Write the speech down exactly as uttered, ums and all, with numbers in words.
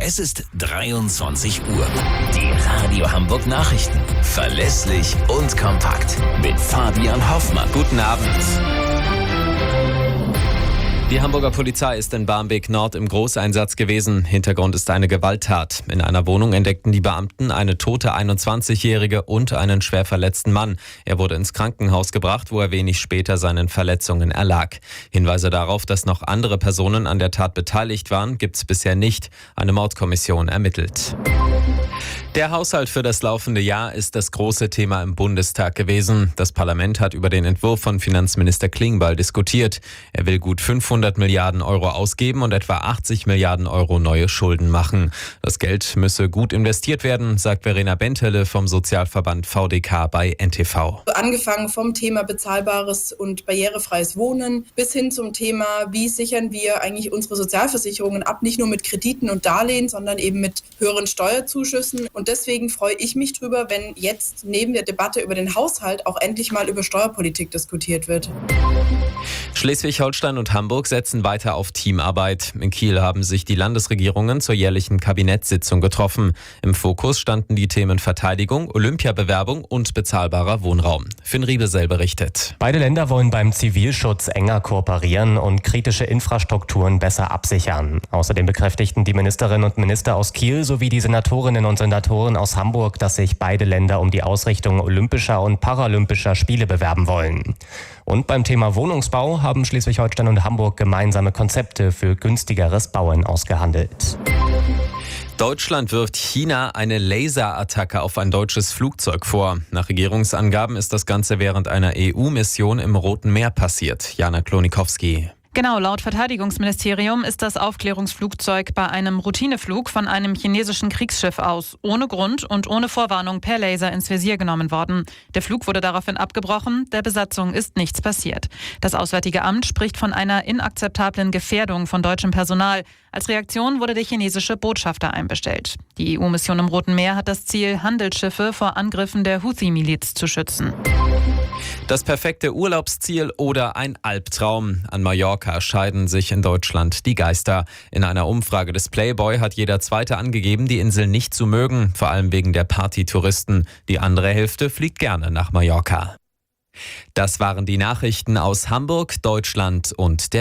Es ist dreiundzwanzig Uhr. Die Radio Hamburg Nachrichten. Verlässlich und kompakt. Mit Fabian Hoffmann. Guten Abend. Die Hamburger Polizei ist in Barmbek Nord im Großeinsatz gewesen. Hintergrund ist eine Gewalttat. In einer Wohnung entdeckten die Beamten eine tote einundzwanzigjährige und einen schwer verletzten Mann. Er wurde ins Krankenhaus gebracht, wo er wenig später seinen Verletzungen erlag. Hinweise darauf, dass noch andere Personen an der Tat beteiligt waren, gibt es bisher nicht. Eine Mordkommission ermittelt. Der Haushalt für das laufende Jahr ist das große Thema im Bundestag gewesen. Das Parlament hat über den Entwurf von Finanzminister Klingbeil diskutiert. Er will gut fünfhundert Milliarden Euro ausgeben und etwa achtzig Milliarden Euro neue Schulden machen. Das Geld müsse gut investiert werden, sagt Verena Bentele vom Sozialverband V D K bei N T V. Angefangen vom Thema bezahlbares und barrierefreies Wohnen bis hin zum Thema, wie sichern wir eigentlich unsere Sozialversicherungen ab, nicht nur mit Krediten und Darlehen, sondern eben mit höheren Steuerzuschüssen. Und deswegen freue ich mich drüber, wenn jetzt neben der Debatte über den Haushalt auch endlich mal über Steuerpolitik diskutiert wird. Schleswig-Holstein und Hamburg setzen weiter auf Teamarbeit. In Kiel haben sich die Landesregierungen zur jährlichen Kabinettssitzung getroffen. Im Fokus standen die Themen Verteidigung, Olympiabewerbung und bezahlbarer Wohnraum. Finn Riebesell berichtet. Beide Länder wollen beim Zivilschutz enger kooperieren und kritische Infrastrukturen besser absichern. Außerdem bekräftigten die Ministerinnen und Minister aus Kiel sowie die Senatorinnen und Senatoren aus Hamburg, dass sich beide Länder um die Ausrichtung olympischer und paralympischer Spiele bewerben wollen. Und beim Thema Wohnungsbau haben Schleswig-Holstein und Hamburg gemeinsame Konzepte für günstigeres Bauen ausgehandelt. Deutschland wirft China eine Laserattacke auf ein deutsches Flugzeug vor. Nach Regierungsangaben ist das Ganze während einer E U-Mission im Roten Meer passiert. Jana Klonikowski. Genau, laut Verteidigungsministerium ist das Aufklärungsflugzeug bei einem Routineflug von einem chinesischen Kriegsschiff aus ohne Grund und ohne Vorwarnung per Laser ins Visier genommen worden. Der Flug wurde daraufhin abgebrochen, der Besatzung ist nichts passiert. Das Auswärtige Amt spricht von einer inakzeptablen Gefährdung von deutschem Personal. Als Reaktion wurde der chinesische Botschafter einbestellt. Die E U-Mission im Roten Meer hat das Ziel, Handelsschiffe vor Angriffen der Houthi-Miliz zu schützen. Das perfekte Urlaubsziel oder ein Albtraum. An Mallorca scheiden sich in Deutschland die Geister. In einer Umfrage des Playboy hat jeder Zweite angegeben, die Insel nicht zu mögen, vor allem wegen der Partytouristen. Die andere Hälfte fliegt gerne nach Mallorca. Das waren die Nachrichten aus Hamburg, Deutschland und der